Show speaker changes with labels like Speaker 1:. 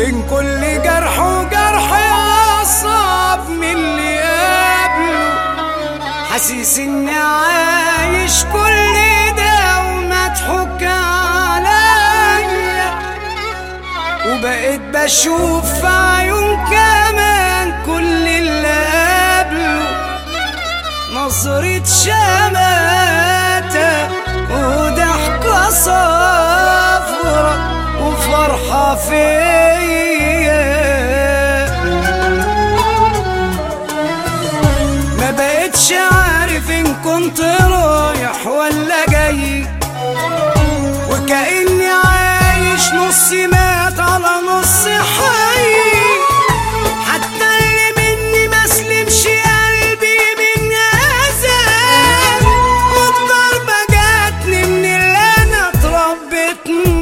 Speaker 1: بين كل جرح وجرح أصعب من اللي قبله. حاسس إني عايش كل ده ومضحوك عليا، وبقيت بشوف في عيون كمان كل اللي قبله نظرة شماتة وضحكة صفرة وفرحة فيا. ما بقتش عارف إن كنت رايح ولا جاي، وكأني عايش نص مات على نص حي. حتى اللي مني مسلمش قلبي من أذان، والضربة جاتني من اللي أنا اتربيت